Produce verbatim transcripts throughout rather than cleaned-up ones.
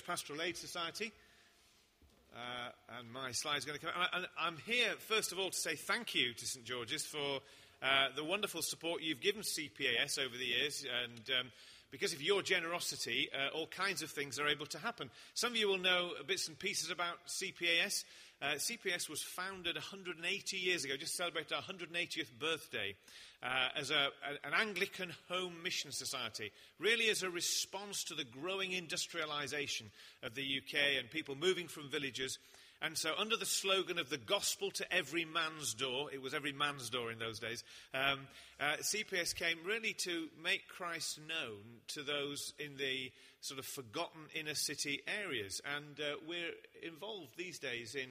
Pastoral Aid Society. Uh, and my slide's going to come out. And I'm here, first of all, to say thank you to St George's for uh, the wonderful support you've given C P A S over the years. And um, because of your generosity, uh, all kinds of things are able to happen. Some of you will know bits and pieces about C P A S. Uh, C P A S was founded one hundred eighty years ago, just celebrated our one hundred eightieth birthday, uh, as a, a, an Anglican home mission society, really as a response to the growing industrialisation of the U K and people moving from villages. And so under the slogan of the gospel to every man's door, it was every man's door in those days, um, uh, C P A S came really to make Christ known to those in the sort of forgotten inner city areas. And uh, we're involved these days in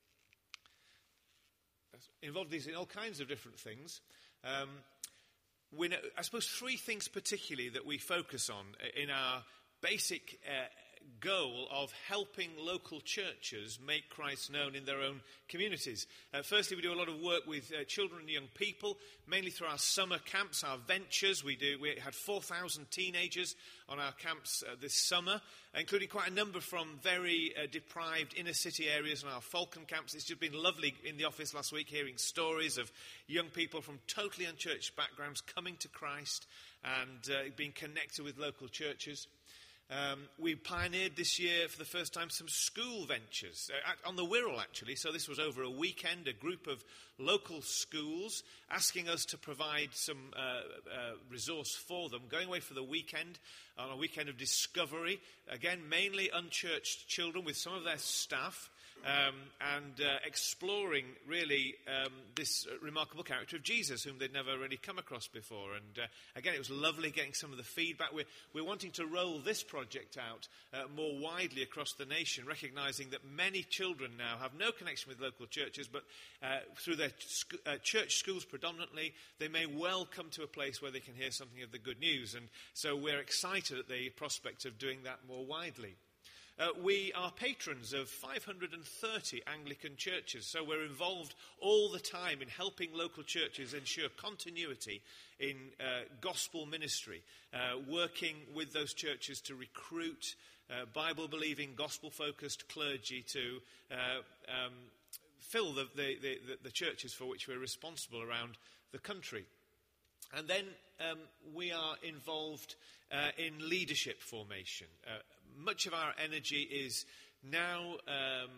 involved these in all kinds of different things. Um, we know, I suppose three things particularly that we focus on in our basic uh, goal of helping local churches make Christ known in their own communities. Uh, firstly, we do a lot of work with uh, children and young people, mainly through our summer camps, our ventures. We do. We had four thousand teenagers on our camps uh, this summer, including quite a number from very uh, deprived inner city areas on our Falcon camps. It's just been lovely in the office last week hearing stories of young people from totally unchurched backgrounds coming to Christ and uh, being connected with local churches. Um, we pioneered this year for the first time some school ventures uh, on the Wirral, actually. So this was over a weekend, a group of local schools asking us to provide some uh, uh, resource for them, going away for the weekend on a weekend of discovery, again mainly unchurched children with some of their staff, um, and uh, exploring really um, this remarkable character of Jesus, whom they'd never really come across before. And uh, again, it was lovely getting some of the feedback. We're, we're wanting to roll this project out uh, more widely across the nation, recognising that many children now have no connection with local churches, but uh, through their sc- uh, church schools predominantly, they may well come to a place where they can hear something of the good news. And so we're excited at the prospect of doing that more widely. Uh, we are patrons of five hundred thirty Anglican churches, so we're involved all the time in helping local churches ensure continuity in uh, gospel ministry, uh, working with those churches to recruit uh, Bible-believing, gospel-focused clergy to uh, um, fill the, the, the, the churches for which we're responsible around the country. And then um, we are involved uh, in leadership formation. Uh, much of our energy is now um,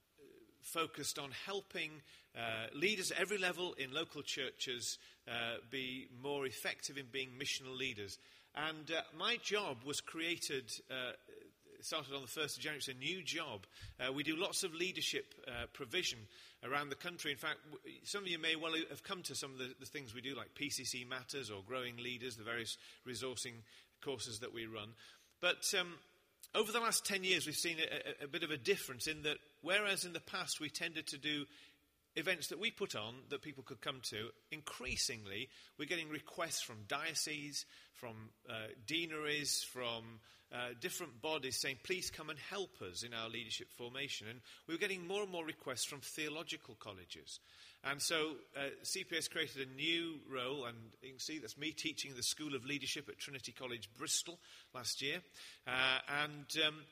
focused on helping uh, leaders at every level in local churches uh, be more effective in being missional leaders. And uh, my job was created, uh, started on the first of January. It's a new job. Uh, we do lots of leadership uh, provision around the country. In fact, w- some of you may well have come to some of the, the things we do, like P C C Matters or Growing Leaders, the various resourcing courses that we run. But um, over the last ten years, we've seen a, a, a bit of a difference in that, whereas in the past we tended to do events that we put on that people could come to, increasingly we're getting requests from dioceses, from uh, deaneries, from uh, different bodies saying, please come and help us in our leadership formation. And we were getting more and more requests from theological colleges. And so uh, C P A S created a new role, and you can see that's me teaching the School of Leadership at Trinity College, Bristol, last year. Uh, and um,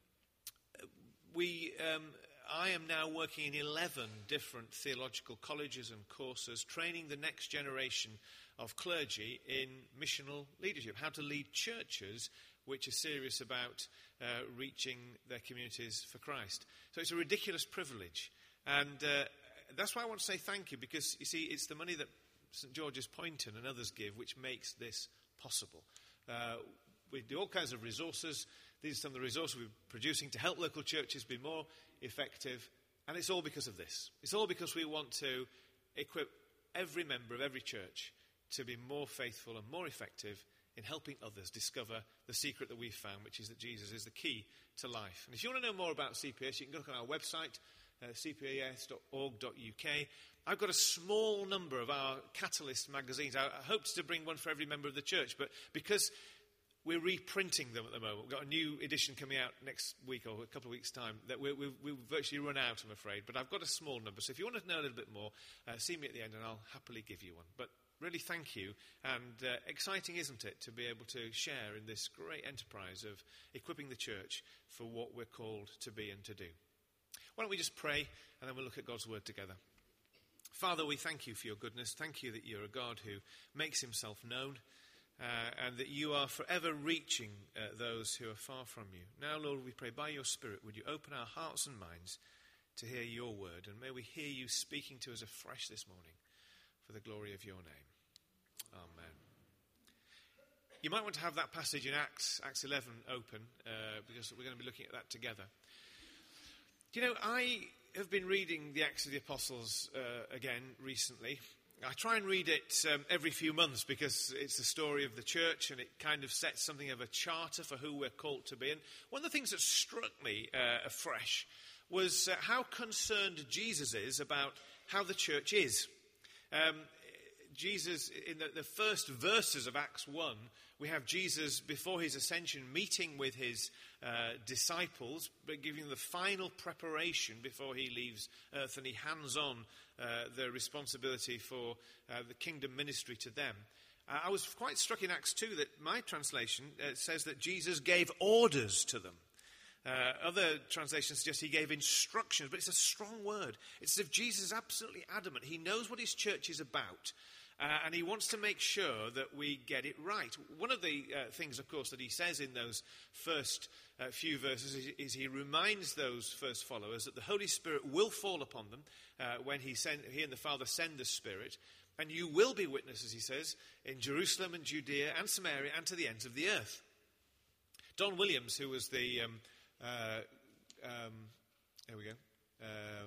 we... Um, I am now working in eleven different theological colleges and courses, training the next generation of clergy in missional leadership, how to lead churches which are serious about uh, reaching their communities for Christ. So it's a ridiculous privilege. And uh, that's why I want to say thank you, because, you see, it's the money that St George's Poynton and others give which makes this possible. Uh, we do all kinds of resources. These are some of the resources we're producing to help local churches be more effective. And it's all because of this. It's all because we want to equip every member of every church to be more faithful and more effective in helping others discover the secret that we've found, which is that Jesus is the key to life. And if you want to know more about C P A S, you can look on our website, uh, c p a s dot org dot u k. I've got a small number of our Catalyst magazines. I, I hoped to bring one for every member of the church, but because we're reprinting them at the moment. We've got a new edition coming out next week or a couple of weeks' time that we, we, we've virtually run out, I'm afraid. But I've got a small number. So if you want to know a little bit more, uh, see me at the end and I'll happily give you one. But really thank you. And uh, exciting, isn't it, to be able to share in this great enterprise of equipping the church for what we're called to be and to do. Why don't we just pray, and then we'll look at God's word together. Father, we thank you for your goodness. Thank you that you're a God who makes himself known, uh, and that you are forever reaching uh, those who are far from you. Now, Lord, we pray by your Spirit, would you open our hearts and minds to hear your word, and may we hear you speaking to us afresh this morning for the glory of your name. Amen. You might want to have that passage in Acts, Acts eleven open, uh, because we're going to be looking at that together. Do you know, I have been reading the Acts of the Apostles uh, again recently. I try and read it um, every few months because it's the story of the church and it kind of sets something of a charter for who we're called to be. And one of the things that struck me uh, afresh was uh, how concerned Jesus is about how the church is. Um, Jesus, in the, the first verses of Acts one, we have Jesus before his ascension meeting with his uh, disciples, but giving them the final preparation before he leaves earth, and he hands on uh, the responsibility for uh, the kingdom ministry to them. Uh, I was quite struck in Acts two that my translation uh, says that Jesus gave orders to them. Uh, other translations suggest he gave instructions, but it's a strong word. It's as if Jesus is absolutely adamant. He knows what his church is about, uh, and he wants to make sure that we get it right. One of the uh, things, of course, that he says in those first uh, few verses is, is he reminds those first followers that the Holy Spirit will fall upon them uh, when he, send, he and the Father send the Spirit, and you will be witnesses, he says, in Jerusalem and Judea and Samaria and to the ends of the earth. Don Williams, who was the... Um, Uh, um, there we go. Uh,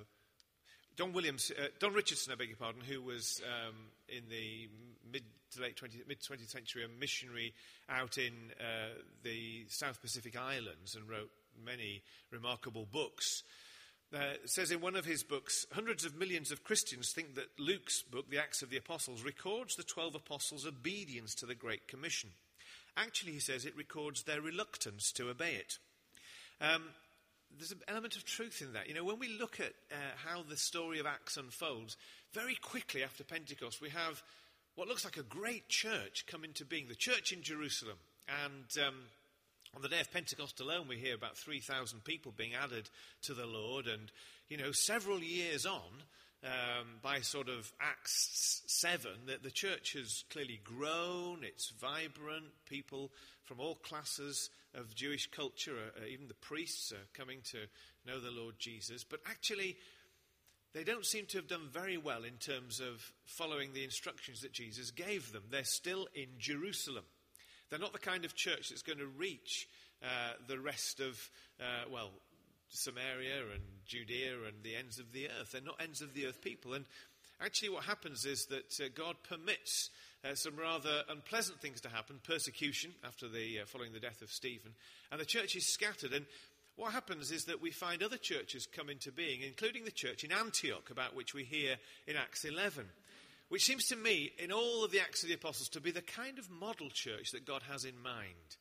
Don Williams, uh, Don Richardson, I beg your pardon, who was um, in the mid to late twentieth, mid twentieth century a missionary out in uh, the South Pacific Islands and wrote many remarkable books. Uh, says in one of his books, hundreds of millions of Christians think that Luke's book, The Acts of the Apostles, records the twelve apostles' obedience to the Great Commission. Actually, he says, it records their reluctance to obey it. Um, there's an element of truth in that. You know, when we look at uh, how the story of Acts unfolds, very quickly after Pentecost, we have what looks like a great church come into being, the church in Jerusalem. And um, on the day of Pentecost alone, we hear about three thousand people being added to the Lord. And, you know, several years on, um, by sort of Acts seven, the, the church has clearly grown, it's vibrant, people from all classes of Jewish culture, uh, even the priests are coming to know the Lord Jesus. But actually, they don't seem to have done very well in terms of following the instructions that Jesus gave them. They're still in Jerusalem. They're not the kind of church that's going to reach uh, the rest of, uh, well, Samaria and Judea and the ends of the earth. They're not ends of the earth people. And actually what happens is that uh, God permits uh, some rather unpleasant things to happen, persecution after the uh, following the death of Stephen, and the church is scattered. And what happens is that we find other churches come into being, including the church in Antioch, about which we hear in Acts eleven, which seems to me, in all of the Acts of the Apostles, to be the kind of model church that God has in mind.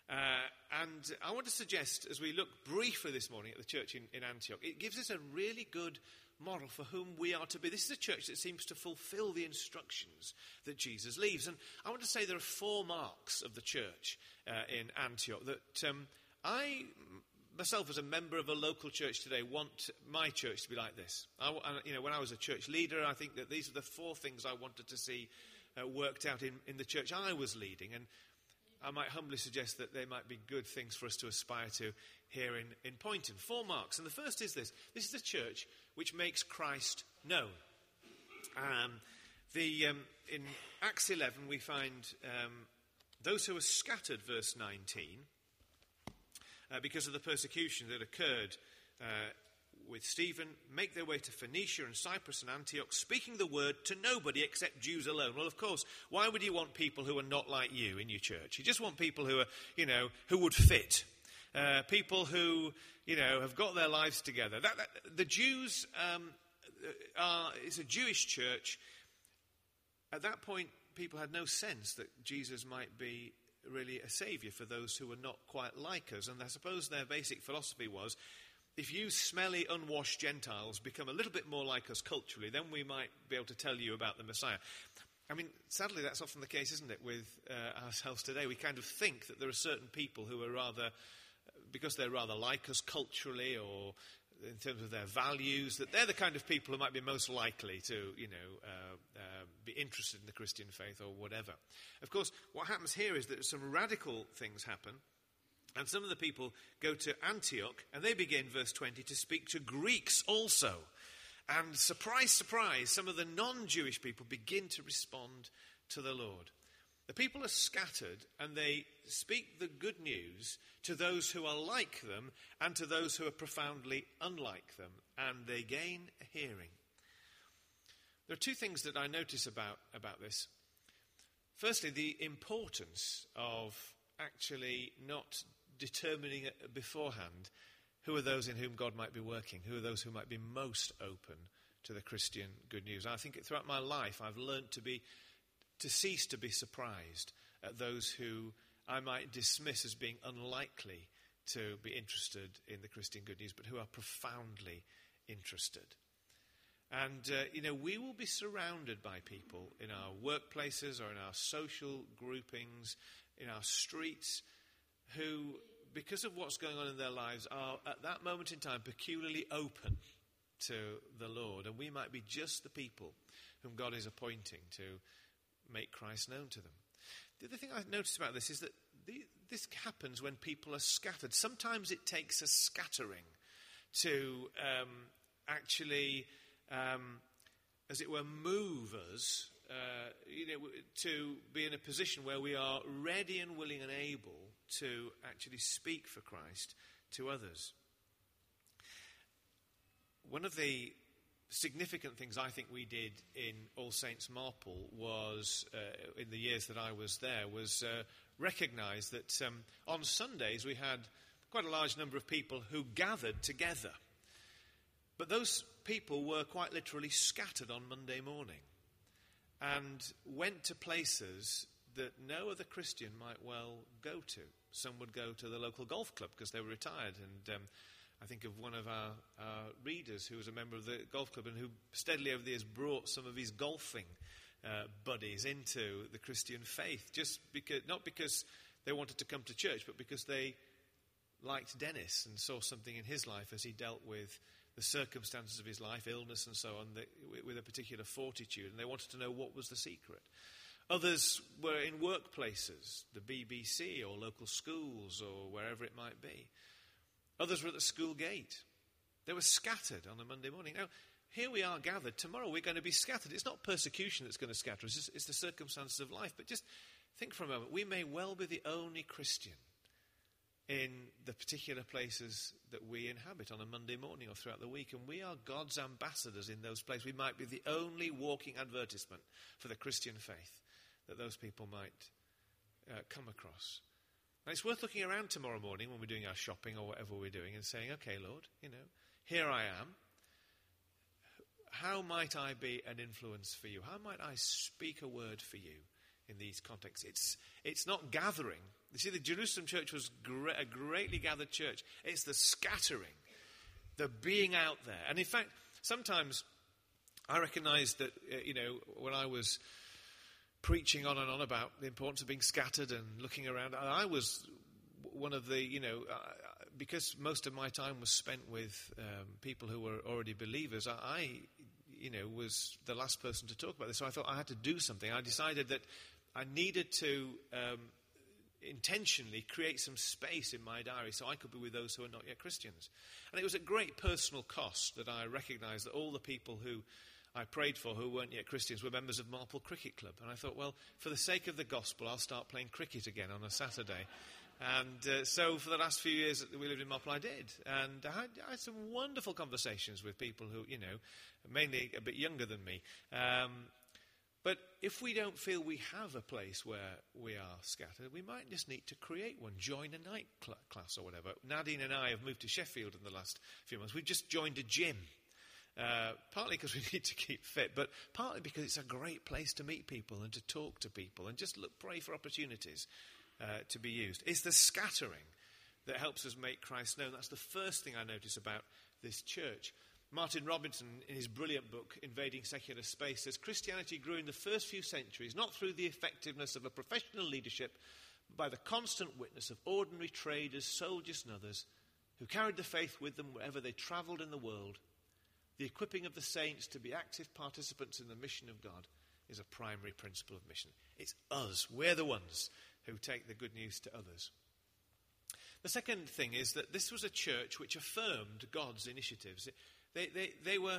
Uh, and I want to suggest, as we look briefly this morning at the church in, in Antioch, it gives us a really good model for whom we are to be. This is a church that seems to fulfill the instructions that Jesus leaves. And I want to say there are four marks of the church uh, in Antioch that um, I, myself as a member of a local church today, want my church to be like this. I, you know, when I was a church leader, I think that these are the four things I wanted to see uh, worked out in, in the church I was leading. And I might humbly suggest that they might be good things for us to aspire to here in, in Poynton. Four marks. And the first is this. This is a church which makes Christ known. Um, the, um, in Acts eleven, we find um, those who were scattered, verse nineteen, uh, because of the persecution that occurred uh, with Stephen, make their way to Phoenicia and Cyprus and Antioch, speaking the word to nobody except Jews alone. Well, of course, why would you want people who are not like you in your church? You just want people who are, you know, who would fit. Uh, people who, you know, have got their lives together. That, that, the Jews um, are, it's a Jewish church. At that point, people had no sense that Jesus might be really a saviour for those who were not quite like us. And I suppose their basic philosophy was, if you smelly, unwashed Gentiles become a little bit more like us culturally, then we might be able to tell you about the Messiah. I mean, sadly, that's often the case, isn't it, with uh, ourselves today? We kind of think that there are certain people who are rather, because they're rather like us culturally or in terms of their values, that they're the kind of people who might be most likely to, you know, uh, uh, be interested in the Christian faith or whatever. Of course, what happens here is that some radical things happen, and some of the people go to Antioch, and they begin, verse twenty, to speak to Greeks also. And surprise, surprise, some of the non-Jewish people begin to respond to the Lord. The people are scattered, and they speak the good news to those who are like them and to those who are profoundly unlike them, and they gain a hearing. There are two things that I notice about, about this. Firstly, the importance of actually not determining beforehand who are those in whom God might be working, who are those who might be most open to the Christian good news. I think throughout my life I've learned to be to cease to be surprised at those who I might dismiss as being unlikely to be interested in the Christian good news, but who are profoundly interested. And, uh, you know, we will be surrounded by people in our workplaces or in our social groupings, in our streets, who, because of what's going on in their lives, are at that moment in time peculiarly open to the Lord. And we might be just the people whom God is appointing to make Christ known to them. The other thing I've noticed about this is that the, this happens when people are scattered. Sometimes it takes a scattering to um, actually, um, as it were, move us uh, you know, to be in a position where we are ready and willing and able to actually speak for Christ to others. One of the significant things I think we did in All Saints Marple was, uh, in the years that I was there, was uh, recognise that um, on Sundays we had quite a large number of people who gathered together. But those people were quite literally scattered on Monday morning and went to places that no other Christian might well go to. Some would go to the local golf club because they were retired, and um, I think of one of our, our readers who was a member of the golf club and who steadily over the years brought some of his golfing uh, buddies into the Christian faith, just because, not because they wanted to come to church, but because they liked Dennis and saw something in his life as he dealt with the circumstances of his life, illness and so on, that, with a particular fortitude, and they wanted to know what was the secret. Others were in workplaces, the B B C or local schools or wherever it might be. Others were at the school gate. They were scattered on a Monday morning. Now, here we are gathered. Tomorrow we're going to be scattered. It's not persecution that's going to scatter us. It's, it's the circumstances of life. But just think for a moment. We may well be the only Christian in the particular places that we inhabit on a Monday morning or throughout the week. And we are God's ambassadors in those places. We might be the only walking advertisement for the Christian faith that those people might uh, come across. And it's worth looking around tomorrow morning when we're doing our shopping or whatever we're doing and saying, okay, Lord, you know, here I am. How might I be an influence for you? How might I speak a word for you in these contexts? It's it's not gathering. You see, the Jerusalem church was gre- a greatly gathered church. It's the scattering, the being out there. And in fact, sometimes I recognized that, uh, you know, when I was preaching on and on about the importance of being scattered and looking around, I was one of the, you know, uh, because most of my time was spent with um, people who were already believers, I, you know, was the last person to talk about this. So I thought I had to do something. I decided that I needed to um, intentionally create some space in my diary so I could be with those who are not yet Christians. And it was at great personal cost that I recognized that all the people who I prayed for who weren't yet Christians were members of Marple Cricket Club. And I thought, well, for the sake of the gospel, I'll start playing cricket again on a Saturday. And uh, so for the last few years that we lived in Marple, I did. And I had, I had some wonderful conversations with people who, you know, mainly a bit younger than me. Um, but if we don't feel we have a place where we are scattered, we might just need to create one, join a night cl- class or whatever. Nadine and I have moved to Sheffield in the last few months. We've just joined a gym. Uh, partly because we need to keep fit, but partly because it's a great place to meet people and to talk to people and just look, pray for opportunities uh, to be used. It's the scattering that helps us make Christ known. That's the first thing I notice about this church. Martin Robinson, in his brilliant book, Invading Secular Space, says Christianity grew in the first few centuries not through the effectiveness of a professional leadership, but by the constant witness of ordinary traders, soldiers and others who carried the faith with them wherever they travelled in the world. The equipping of the saints to be active participants in the mission of God is a primary principle of mission. It's us. We're the ones who take the good news to others. The second thing is that this was a church which affirmed God's initiatives. They, they, they were,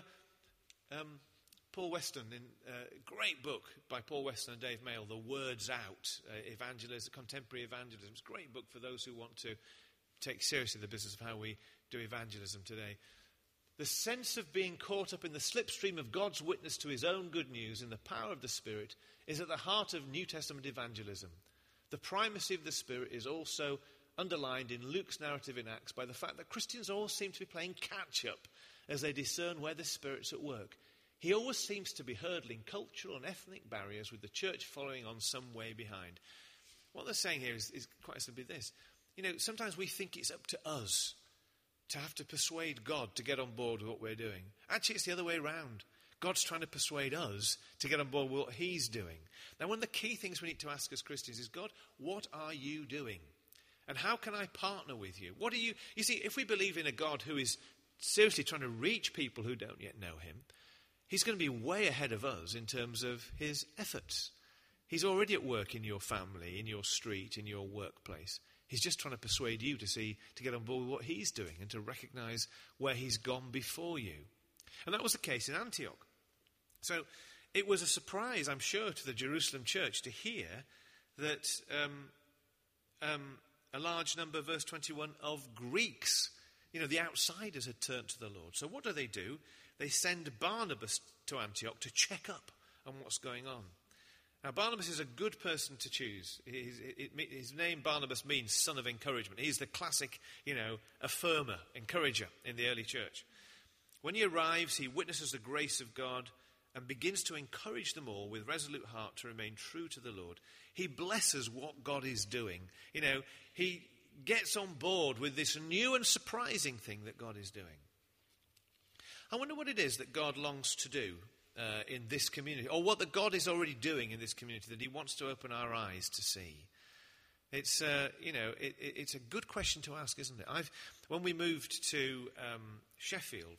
um, Paul Weston, in a great book by Paul Weston and Dave Mayle, The Words Out, uh, Evangelism, Contemporary Evangelism. It's a great book for those who want to take seriously the business of how we do evangelism today. The sense of being caught up in the slipstream of God's witness to his own good news in the power of the Spirit is at the heart of New Testament evangelism. The primacy of the Spirit is also underlined in Luke's narrative in Acts by the fact that Christians all seem to be playing catch-up as they discern where the Spirit's at work. He always seems to be hurdling cultural and ethnic barriers with the church following on some way behind. What they're saying here is, is quite simply this. You know, sometimes we think it's up to us to have to persuade God to get on board with what we're doing. Actually, it's the other way around. God's trying to persuade us to get on board with what he's doing. Now, one of the key things we need to ask as Christians is, God, what are you doing? And how can I partner with you? What are you... You see, if we believe in a God who is seriously trying to reach people who don't yet know him, he's going to be way ahead of us in terms of his efforts. He's already at work in your family, in your street, in your workplace. He's just trying to persuade you to see, to get on board with what he's doing and to recognize where he's gone before you. And that was the case in Antioch. So it was a surprise, I'm sure, to the Jerusalem church to hear that um, um, a large number, verse twenty-one, of Greeks, you know, the outsiders had turned to the Lord. So what do they do? They send Barnabas to Antioch to check up on what's going on. Now, Barnabas is a good person to choose. His, it, his name, Barnabas, means son of encouragement. He's the classic, you know, affirmer, encourager in the early church. When he arrives, he witnesses the grace of God and begins to encourage them all with resolute heart to remain true to the Lord. He blesses what God is doing. You know, he gets on board with this new and surprising thing that God is doing. I wonder what it is that God longs to do uh, in this community, or what that God is already doing in this community that he wants to open our eyes to see. It's, uh, you know, it, it, it's a good question to ask, isn't it? I've, when we moved to um, Sheffield,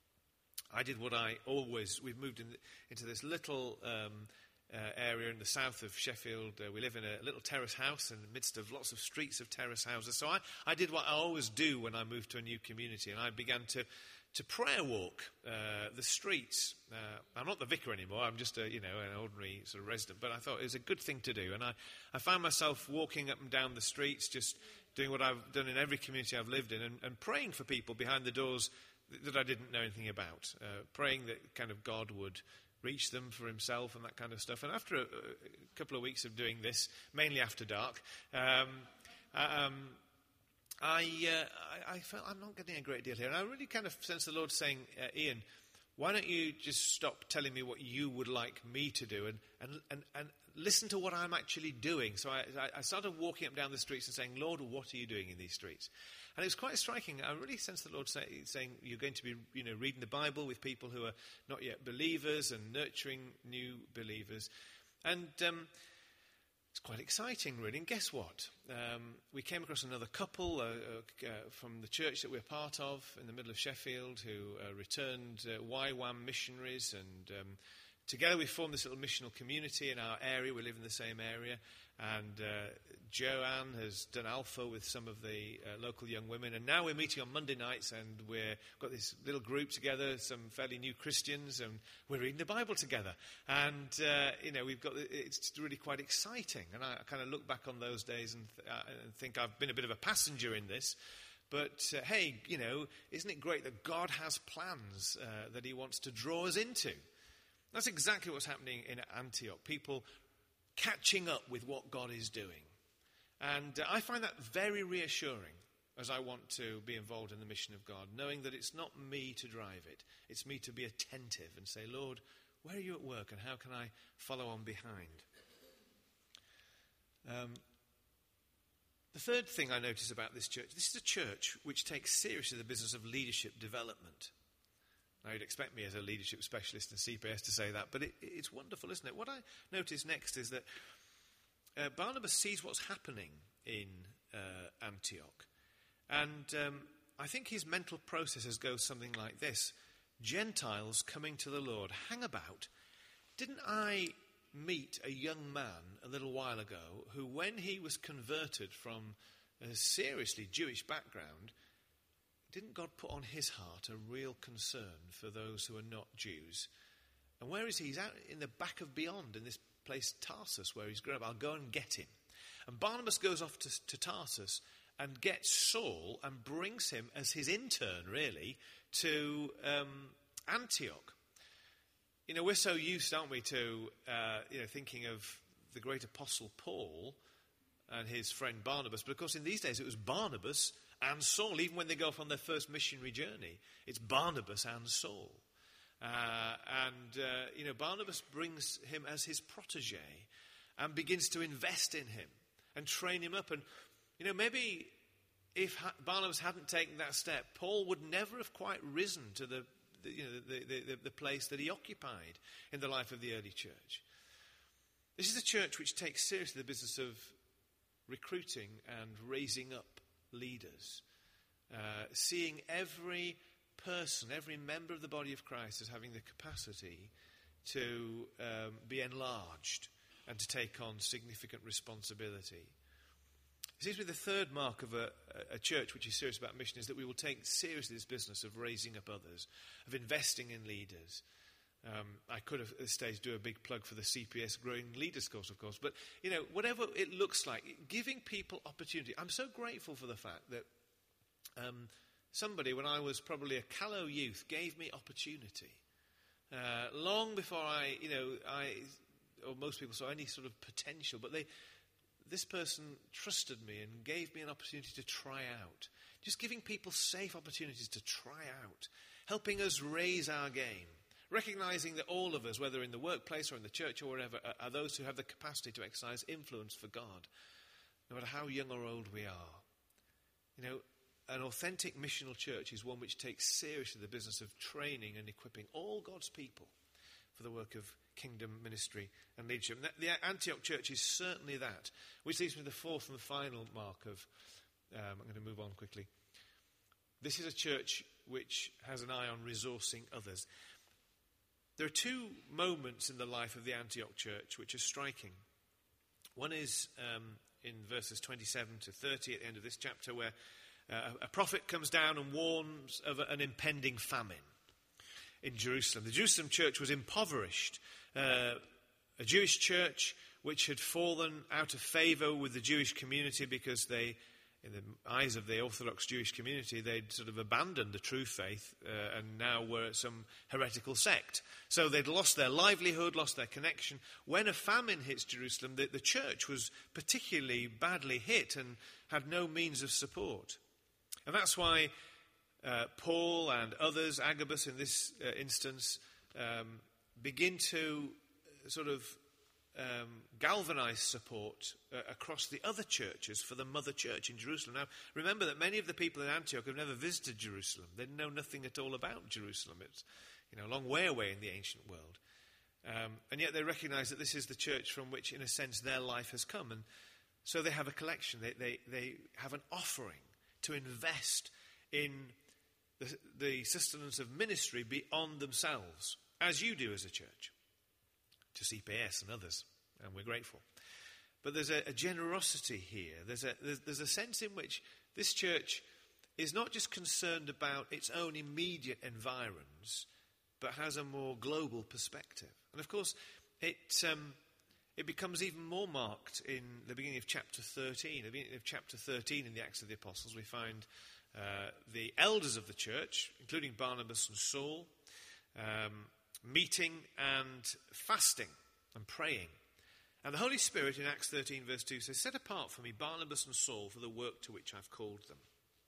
I did what I always, we've moved in, into this little um, uh, area in the south of Sheffield. Uh, we live in a little terrace house in the midst of lots of streets of terrace houses. So I, I did what I always do when I moved to a new community, and I began to, to prayer walk uh, the streets. Uh, I'm not the vicar anymore. I'm just a, you know, an ordinary sort of resident. But I thought it was a good thing to do. And I, I found myself walking up and down the streets, just doing what I've done in every community I've lived in, and, and praying for people behind the doors that I didn't know anything about, uh, praying that kind of God would reach them for himself and that kind of stuff. And after a, a couple of weeks of doing this, mainly after dark, um, um, I, uh, I, I felt I'm not getting a great deal here. And I really kind of sensed the Lord saying, uh, Ian, why don't you just stop telling me what you would like me to do and, and, and, and listen to what I'm actually doing. So I, I started walking up down the streets and saying, Lord, what are you doing in these streets? And it was quite striking. I really sensed the Lord say, saying, you're going to be, you know, reading the Bible with people who are not yet believers and nurturing new believers. And um, it's quite exciting, really. And guess what? Um, we came across another couple uh, uh, from the church that we're part of in the middle of Sheffield who uh, returned uh, Y WAM missionaries. And um, together we formed this little missional community in our area. We live in the same area. And uh, Joanne has done Alpha with some of the uh, local young women. And now we're meeting on Monday nights, and we've got this little group together, some fairly new Christians, and we're reading the Bible together. And, uh, you know, we've got, it's really quite exciting. And I, I kind of look back on those days and, th- uh, and think I've been a bit of a passenger in this. But, uh, hey, you know, isn't it great that God has plans uh, that he wants to draw us into? That's exactly what's happening in Antioch. People catching up with what God is doing. And uh, I find that very reassuring as I want to be involved in the mission of God, knowing that it's not me to drive it. It's me to be attentive and say, Lord, where are you at work and how can I follow on behind? Um, the third thing I notice about this church, this is a church which takes seriously the business of leadership development. Now, you'd expect me as a leadership specialist in C P S to say that, but it, it's wonderful, isn't it? What I notice next is that uh, Barnabas sees what's happening in uh, Antioch. And um, I think his mental processes go something like this. Gentiles coming to the Lord. Hang about. Didn't I meet a young man a little while ago who, when he was converted from a seriously Jewish background, didn't God put on his heart a real concern for those who are not Jews? And where is he? He's out in the back of beyond, in this place Tarsus, where he's grown up. I'll go and get him. And Barnabas goes off to, to Tarsus and gets Saul and brings him as his intern, really, to um, Antioch. You know, we're so used, aren't we, to uh, you know, thinking of the great apostle Paul and his friend Barnabas. But of course, in these days, it was Barnabas and Saul. Even when they go off on their first missionary journey, it's Barnabas and Saul. Uh, and, uh, you know, Barnabas brings him as his protege and begins to invest in him and train him up. And, you know, maybe if ha- Barnabas hadn't taken that step, Paul would never have quite risen to the, the you know, the, the, the, the place that he occupied in the life of the early church. This is a church which takes seriously the business of recruiting and raising up leaders, uh, seeing every person, every member of the body of Christ as having the capacity to um, be enlarged and to take on significant responsibility. It seems to be the third mark of a, a church which is serious about mission is that we will take seriously this business of raising up others, of investing in leaders. Um, I could have at this stage do a big plug for the C P S Growing Leaders course, of course, but, you know, whatever it looks like, giving people opportunity. I'm so grateful for the fact that um, somebody, when I was probably a callow youth, gave me opportunity. Uh, long before I, you know, I, or most people saw any sort of potential, but they, this person trusted me and gave me an opportunity to try out. Just giving people safe opportunities to try out, helping us raise our game. Recognizing that all of us, whether in the workplace or in the church or wherever, are, are those who have the capacity to exercise influence for God, no matter how young or old we are. You know, an authentic missional church is one which takes seriously the business of training and equipping all God's people for the work of kingdom ministry and leadership. And that, the Antioch church is certainly that, which leads me to the fourth and the final mark of, um, I'm going to move on quickly. This is a church which has an eye on resourcing others. There are two moments in the life of the Antioch church which are striking. One is um, in verses twenty-seven to thirty at the end of this chapter, where uh, a prophet comes down and warns of an impending famine in Jerusalem. The Jerusalem church was impoverished. Uh, a Jewish church which had fallen out of favour with the Jewish community because they, in the eyes of the Orthodox Jewish community, they'd sort of abandoned the true faith uh, and now were some heretical sect. So they'd lost their livelihood, lost their connection. When a famine hits Jerusalem, the, the church was particularly badly hit and had no means of support. And that's why uh, Paul and others, Agabus in this uh, instance, um, begin to sort of Um, galvanise support uh, across the other churches for the mother church in Jerusalem. Now, remember that many of the people in Antioch have never visited Jerusalem. They know nothing at all about Jerusalem. It's, you know, a long way away in the ancient world. Um, and yet they recognise that this is the church from which, in a sense, their life has come. And so they have a collection. They, they, they have an offering to invest in the, the sustenance of ministry beyond themselves, as you do as a church, to C P S and others, and we're grateful. But there's a, a generosity here. There's a, there's, there's a sense in which this church is not just concerned about its own immediate environs, but has a more global perspective. And of course, it um, it becomes even more marked in the beginning of chapter thirteen. At the beginning of chapter thirteen in the Acts of the Apostles, we find uh, the elders of the church, including Barnabas and Saul, um, meeting and fasting and praying. And the Holy Spirit in Acts thirteen verse two says, "Set apart for me Barnabas and Saul for the work to which I've called them."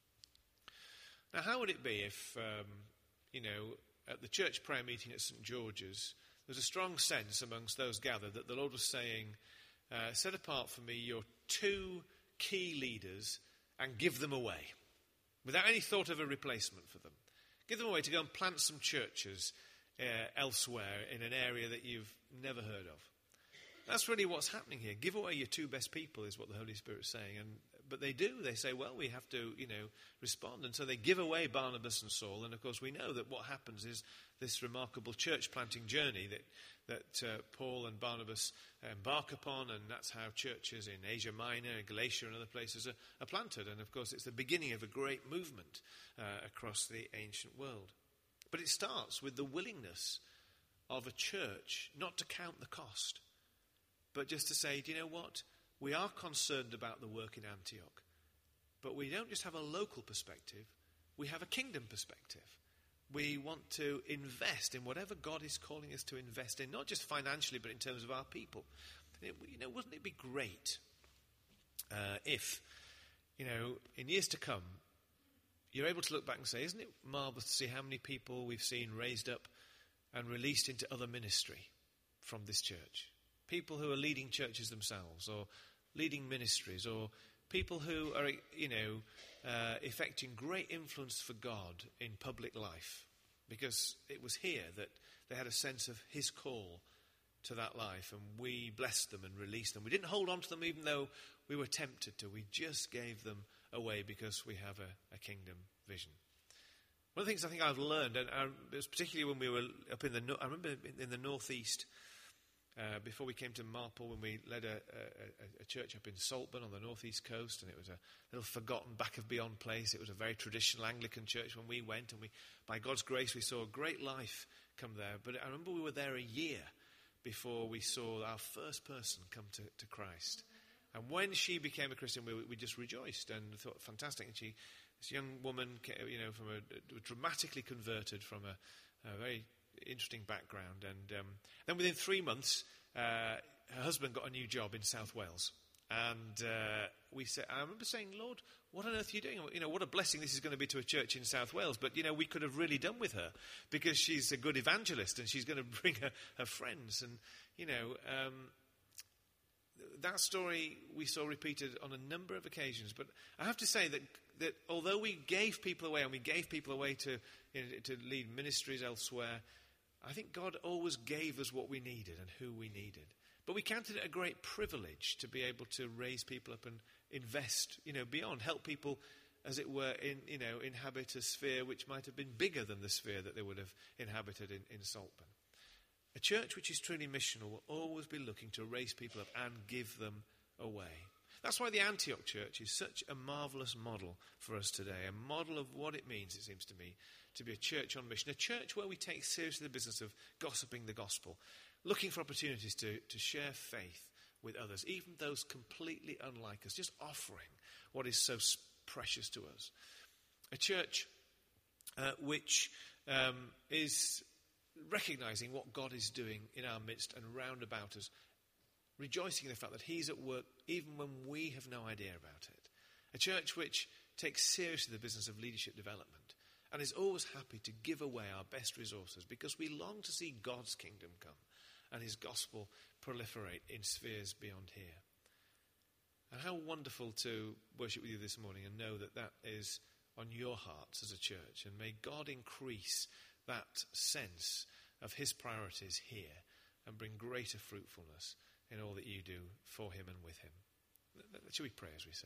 Now, how would it be if, um, you know, at the church prayer meeting at St George's, there's a strong sense amongst those gathered that the Lord was saying, uh, set apart for me your two key leaders and give them away, without any thought of a replacement for them. Give them away to go and plant some churches uh, elsewhere in an area that you've never heard of. That's really what's happening here. Give away your two best people is what the Holy Spirit's saying. And but they do. They say, well, we have to, you know, respond. And so they give away Barnabas and Saul. And, of course, we know that what happens is this remarkable church-planting journey that, that uh, Paul and Barnabas embark upon. And that's how churches in Asia Minor and Galatia and other places are, are planted. And, of course, it's the beginning of a great movement uh, across the ancient world. But it starts with the willingness of a church not to count the cost, but just to say, do you know what? We are concerned about the work in Antioch, but we don't just have a local perspective, we have a kingdom perspective. We want to invest in whatever God is calling us to invest in, not just financially, but in terms of our people. It, you know, wouldn't it be great uh, if, you know, in years to come, you're able to look back and say, isn't it marvelous to see how many people we've seen raised up and released into other ministry from this church? People who are leading churches themselves, or leading ministries, or people who are, you know, uh, effecting great influence for God in public life, because it was here that they had a sense of his call to that life, and we blessed them and released them. We didn't hold on to them even though we were tempted to. We just gave them away because we have a, a kingdom vision. One of the things I think I've learned, and I, it was particularly when we were up in the, I remember in the northeast, Uh, before we came to Marple, when we led a, a, a church up in Saltburn on the northeast coast, and it was a little forgotten back of beyond place. It was a very traditional Anglican church when we went, and we, by God's grace, we saw a great life come there. But I remember we were there a year before we saw our first person come to, to Christ. And when she became a Christian, we, we just rejoiced and thought, fantastic. And she, this young woman, you know, from a, dramatically converted from a, a very interesting background, and um, then within three months uh, her husband got a new job in South Wales, and uh, we said, I remember saying, Lord, what on earth are you doing? You know, what a blessing this is going to be to a church in South Wales. But you know, we could have really done with her, because she's a good evangelist and she's going to bring her, her friends. And you know, um, that story we saw repeated on a number of occasions. But I have to say that that although we gave people away, and we gave people away to you know, to lead ministries elsewhere, I think God always gave us what we needed and who we needed. But we counted it a great privilege to be able to raise people up and invest, you know, beyond, help people, as it were, in, you know, inhabit a sphere which might have been bigger than the sphere that they would have inhabited in, in Saltburn. A church which is truly missional will always be looking to raise people up and give them away. That's why the Antioch church is such a marvellous model for us today, a model of what it means, it seems to me, to be a church on mission, a church where we take seriously the business of gossiping the gospel, looking for opportunities to, to share faith with others, even those completely unlike us, just offering what is so precious to us. A church uh, which um, is recognising what God is doing in our midst and round about us, rejoicing in the fact that he's at work even when we have no idea about it. A church which takes seriously the business of leadership development and is always happy to give away our best resources, because we long to see God's kingdom come and his gospel proliferate in spheres beyond here. And how wonderful to worship with you this morning and know that that is on your hearts as a church. And may God increase that sense of his priorities here and bring greater fruitfulness in all that you do for him and with him. Shall we pray as we sit?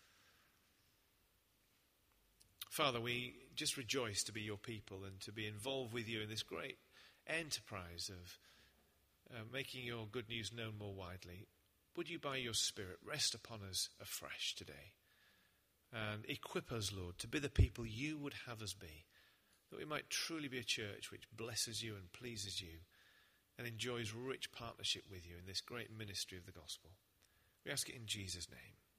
Father, we just rejoice to be your people and to be involved with you in this great enterprise of uh, making your good news known more widely. Would you, by your Spirit, rest upon us afresh today and equip us, Lord, to be the people you would have us be, that we might truly be a church which blesses you and pleases you and enjoys rich partnership with you in this great ministry of the gospel. We ask it in Jesus' name.